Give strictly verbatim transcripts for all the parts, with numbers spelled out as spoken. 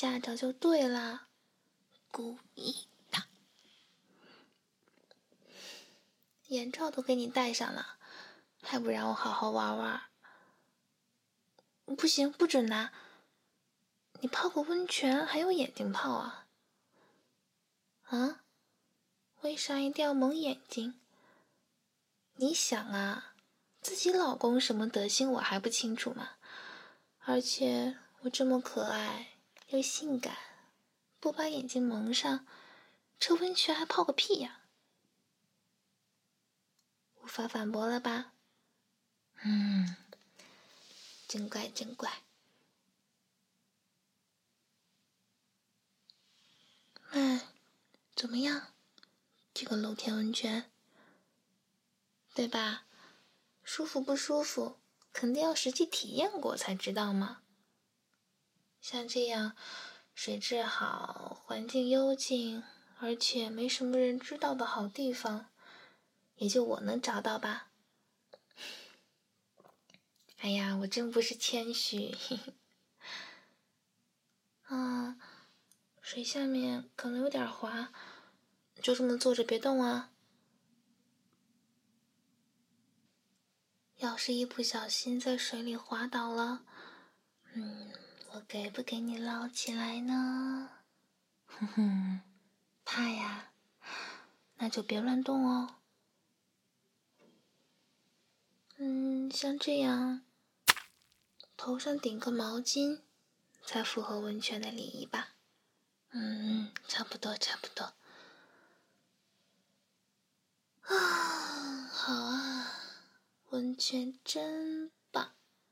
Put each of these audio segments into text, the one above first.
吓着就对啦，故意的。眼罩都给你戴上了，还不让我好好玩玩？不行，不准拿！你泡个温泉还用眼睛泡啊？啊？为啥一定要蒙眼睛？你想啊，自己老公什么德行我还不清楚吗？而且我这么可爱又性感，不把眼睛蒙上，这温泉还泡个屁呀！无法反驳了吧？嗯，真乖真乖。哎，怎么样？这个露天温泉，对吧？舒服不舒服，肯定要实际体验过才知道嘛。像这样水质好、环境幽静，而且没什么人知道的好地方，也就我能找到吧。哎呀，我真不是谦虚。嘿嘿。啊，水下面可能有点滑，就这么坐着别动啊。要是一不小心在水里滑倒了，嗯，我给不给你捞起来呢？哼哼，怕呀？那就别乱动哦。嗯，像这样，头上顶个毛巾，才符合温泉的礼仪吧？嗯，差不多，差不多。啊，好啊，温泉真棒！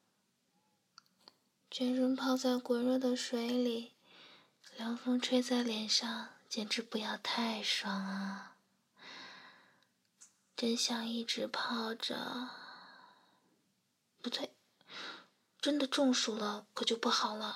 全身泡在滚热的水里，凉风吹在脸上，简直不要太爽啊！真想一直泡着。不对，真的中暑了可就不好了。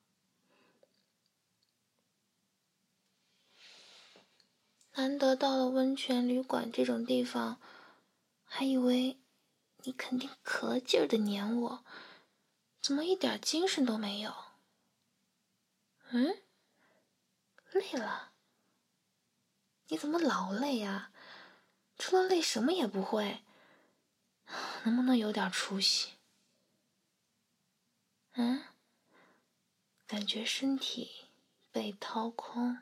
难得到了温泉旅馆这种地方，还以为你肯定可劲儿的黏我，怎么一点精神都没有？嗯？累了？你怎么老累啊？除了累什么也不会，能不能有点出息？嗯？感觉身体被掏空。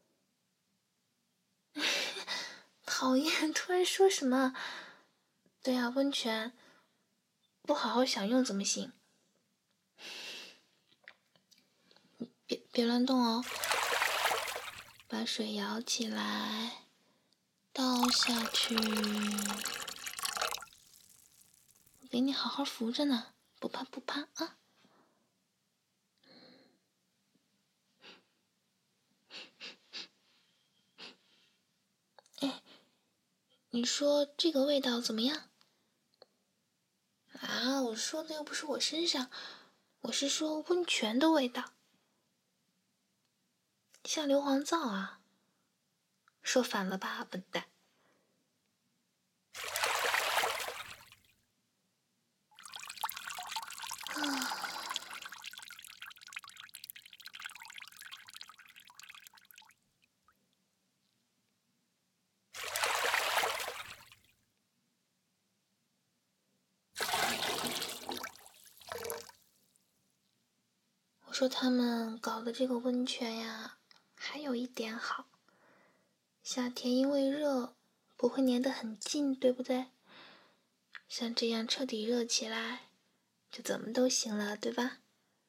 讨厌，突然说什么？对啊，温泉不好好享用怎么行？别别乱动哦！把水舀起来，倒下去。我给你好好扶着呢，不怕不怕啊！哎，你说这个味道怎么样？啊，我说的又不是我身上，我是说温泉的味道，像硫磺皂啊！说反了吧，笨蛋！啊。我说他们搞的这个温泉呀，还有一点好，夏天因为热，不会粘得很近，对不对？像这样彻底热起来，就怎么都行了，对吧？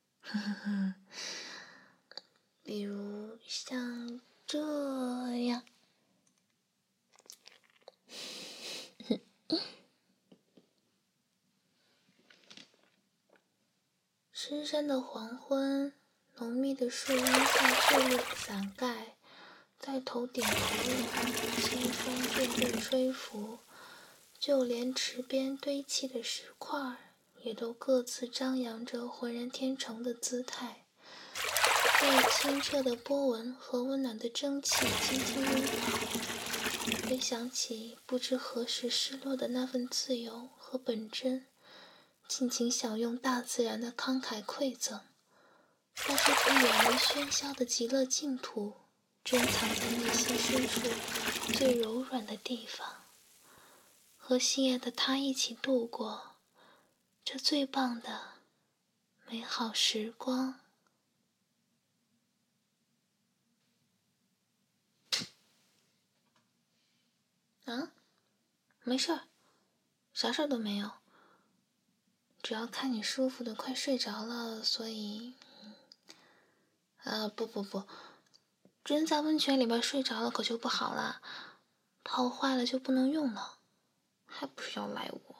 比如像这样。深山的黄昏，浓密的树荫下坠落的伞盖，在头顶头上，清风阵阵吹拂，就连池边堆砌的石块，也都各自张扬着浑然天成的姿态，被清澈的波纹和温暖的蒸汽轻轻拥抱，回想起不知何时失落的那份自由和本真，尽情享用大自然的慷慨馈赠， 但是不远离喧嚣的极乐净土，珍藏在内心深处最柔软的地方，和心爱的他一起度过这最棒的美好时光。啊，没事儿，啥事儿都没有，只要看你舒服的快睡着了，所以，呃，不不不，人在温泉里边睡着了可就不好了，泡坏了就不能用了，还不是要赖我。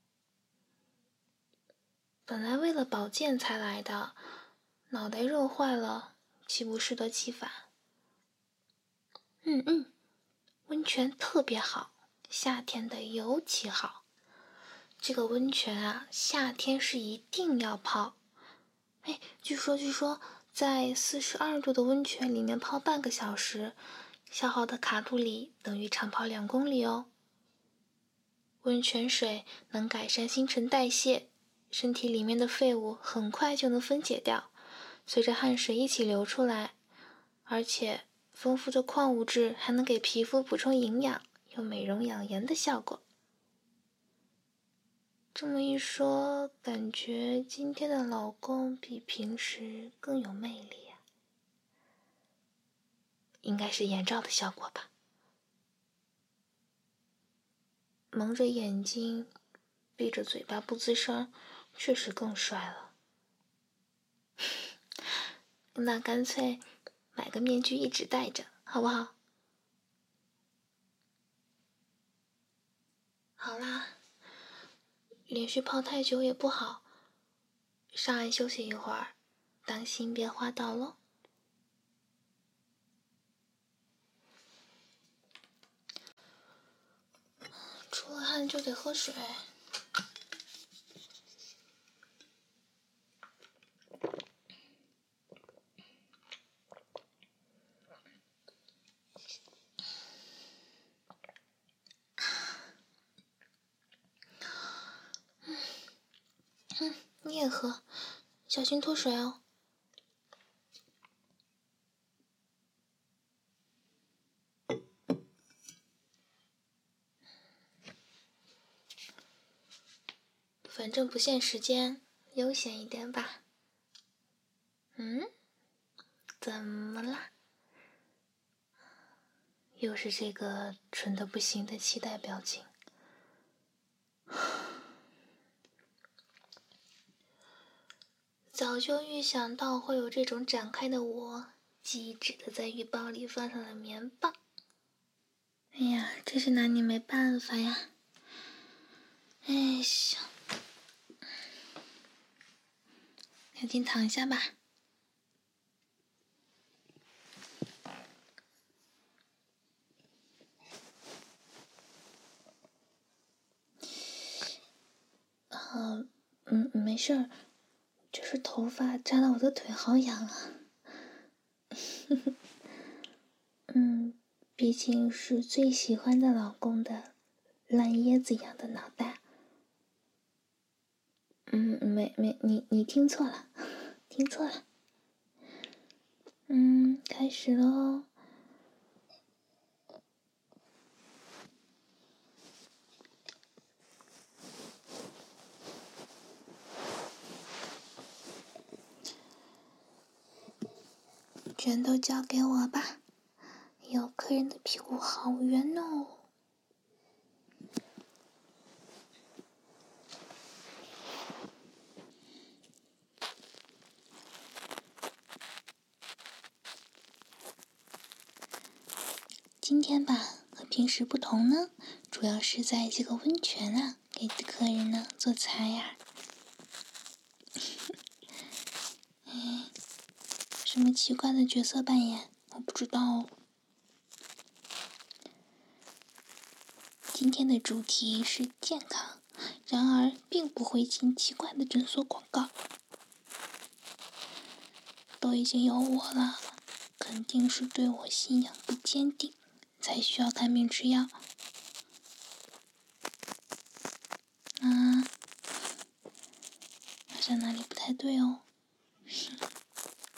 本来为了保健才来的，脑袋热坏了，岂不适得其反？嗯嗯，温泉特别好，夏天的尤其好。这个温泉啊，夏天是一定要泡。哎，据说据说，在四十二度的温泉里面泡半个小时，消耗的卡路里等于长跑两公里哦。温泉水能改善新陈代谢，身体里面的废物很快就能分解掉，随着汗水一起流出来，而且丰富的矿物质还能给皮肤补充营养，有美容养颜的效果。这么一说，感觉今天的老公比平时更有魅力呀、应该是眼罩的效果吧。蒙着眼睛，闭着嘴巴不吱声，确实更帅了。那干脆买个面具一直戴着，好不好？好啦，连续泡太久也不好，上岸休息一会儿，当心别滑倒喽。出了汗就得喝水。嗯，你也喝，小心脱水哦。反正不限时间，悠闲一点吧。嗯？怎么啦？又是这个蠢得不行的期待表情。早就预想到会有这种展开的我，机智的在浴包里放上了棉棒。哎呀，真是拿你没办法呀。哎呀，赶紧躺下吧。呃，嗯，没事儿，就是头发扎到我的腿，好痒啊。嗯，毕竟是最喜欢的老公的烂椰子一样的脑袋。嗯，没没，你你听错了，听错了。嗯，开始喽。全都交给我吧，有客人的屁股好圆哦。今天吧，和平时不同呢，主要是在这个温泉啊，给客人呢做菜呀、嗯，什么奇怪的角色扮演，我不知道哦。今天的主题是健康，然而并不会进奇怪的诊所广告。都已经有我了，肯定是对我信仰不坚定，才需要看病吃药。啊，好像哪里不太对哦。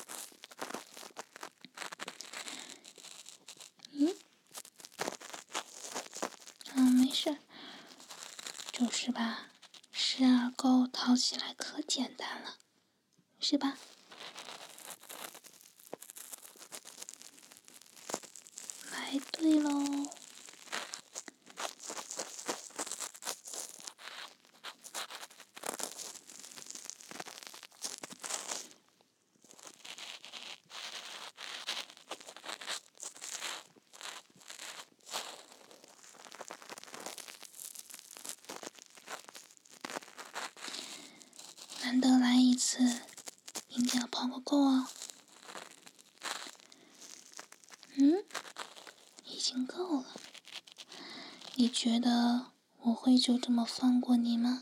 事，就是吧，十二钩套起来可简单了，是吧？来对喽。难得来一次，一定要跑个够哦。嗯，已经够了。你觉得我会就这么放过你吗？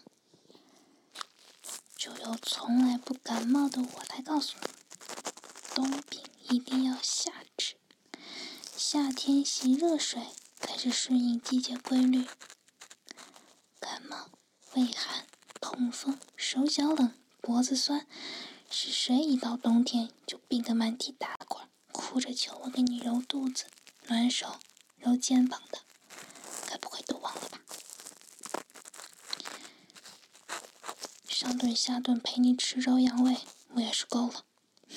就由从来不感冒的我来告诉你，冬病一定要夏治，夏天洗热水才是顺应季节规律。感冒、畏寒、痛风、手脚冷、脖子酸，是谁一到冬天就病得满地打滚，哭着求我给你揉肚子、暖手、揉肩膀的？该不会都忘了吧？上顿下顿陪你吃肉养胃，我也是够了。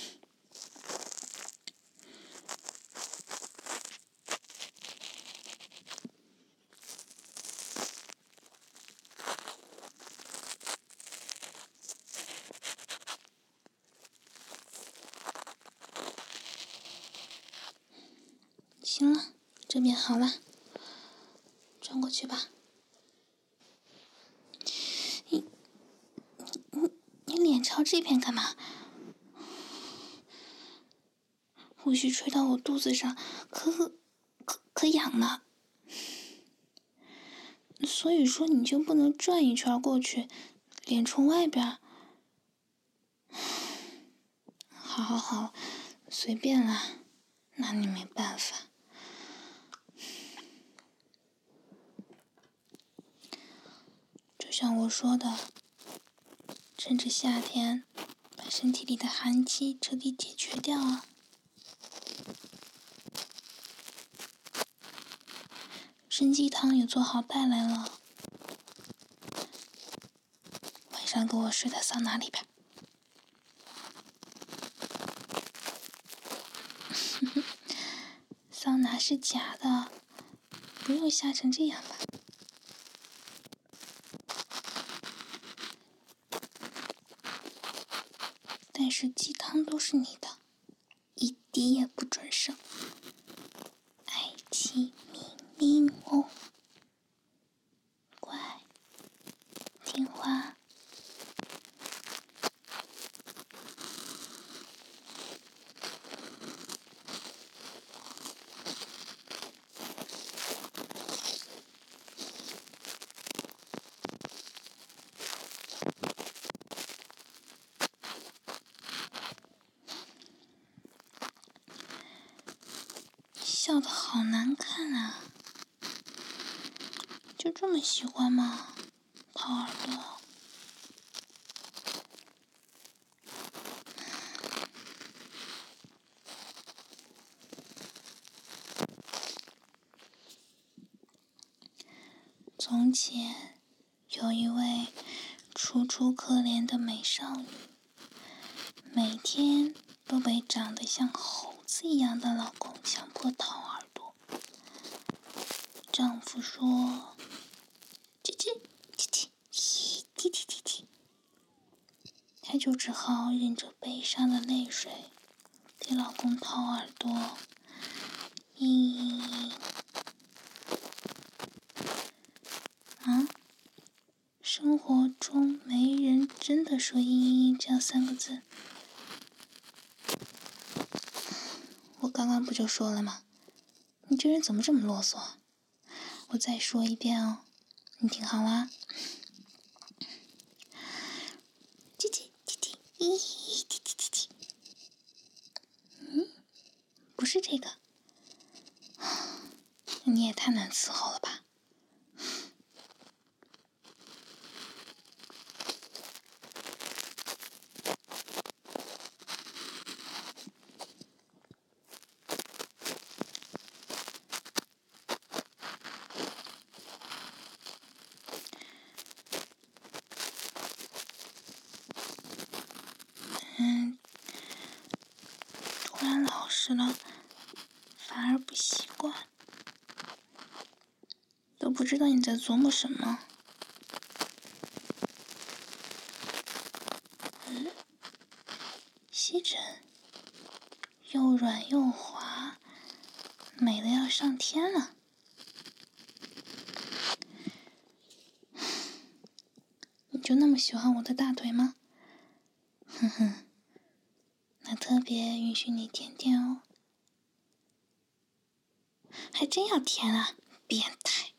行了，这边好了，转过去吧。你你你脸朝这边干嘛？胡须吹到我肚子上，可可可痒呢。所以说你就不能转一圈过去，脸冲外边？好好好，随便啦，拿你没办法。就像我说的，趁着夏天，把身体里的寒气彻底解决掉啊！参鸡汤也做好带来了，晚上给我睡在桑拿里边。桑拿是假的，不用吓成这样吧？但是鸡汤都是你的，一滴也不准剩。爱妻明明哦，乖，听话。笑得好难看啊！就这么喜欢吗？掏耳朵。从前有一位楚楚可怜的美少女，每天都被长得像猴子一样的老公强迫掏耳朵。丈夫说：“叽叽叽叽叽叽叽叽叽。”她就只好忍着悲伤的泪水，给老公掏耳朵。咦？啊？生活中没人真的说“嘤嘤嘤”这样三个字。我刚刚不就说了吗？你这人怎么这么啰嗦？我再说一遍哦，你听好啦。叽叽叽叽，咦，叽叽叽叽。嗯，不是这个。你也太难伺候了吧。 时了，反而不习惯，都不知道你在琢磨什么。嗯，吸枕又软又滑，美的要上天了。你就那么喜欢我的大腿吗？哼哼，那特别允许你舔舔哦。还真要舔啊，变态！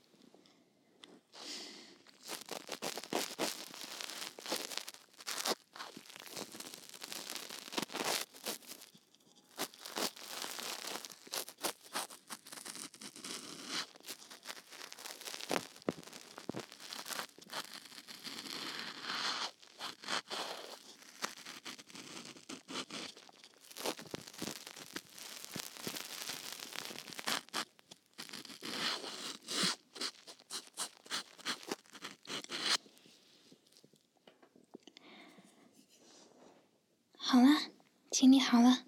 好啦，清理好了，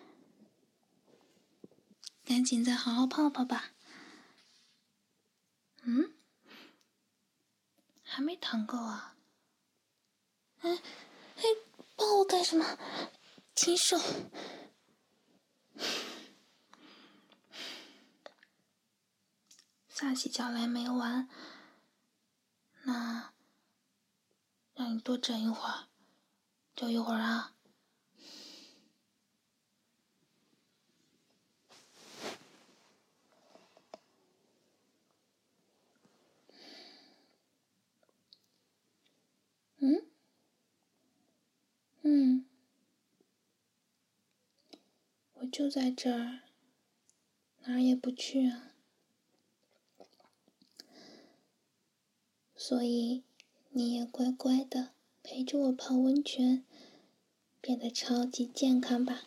赶紧再好好泡泡吧。嗯，还没躺够啊？哎哎，抱我干什么？禽兽！撒起脚来没完，那让你多整一会儿，就一会儿啊。嗯嗯，我就在这儿，哪儿也不去啊。所以你也乖乖的陪着我泡温泉，变得超级健康吧。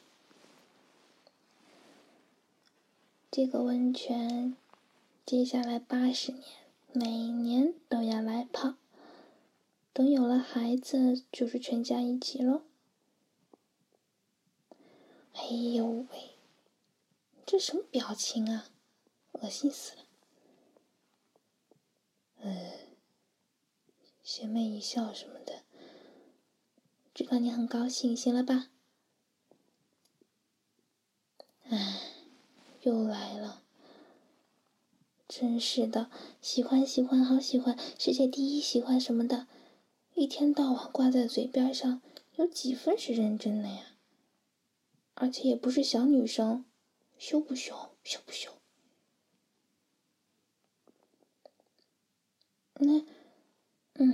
这个温泉，接下来八十年，每年都要来泡。等有了孩子，就是全家一起咯。哎呦喂，这什么表情啊，恶心死了。呃，学妹一笑什么的，知道你很高兴，行了吧？唉，又来了。真是的，喜欢喜欢好喜欢，世界第一喜欢什么的，一天到晚挂在嘴边上，有几分是认真的呀？而且也不是小女生，羞不羞？羞不羞？那，嗯，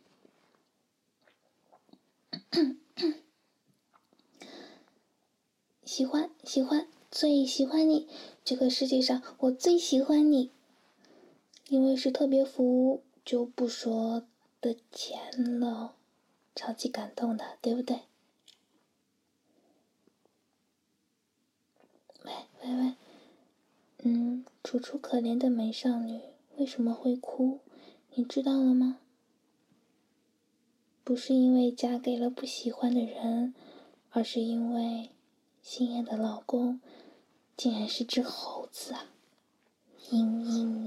喜欢喜欢，最喜欢你，这个世界上我最喜欢你，因为是特别服务，就不说的钱了，超级感动的，对不对？喂喂喂，嗯，楚楚可怜的美少女为什么会哭？你知道了吗？不是因为嫁给了不喜欢的人，而是因为心爱的老公竟然是只猴子啊！嘤嘤。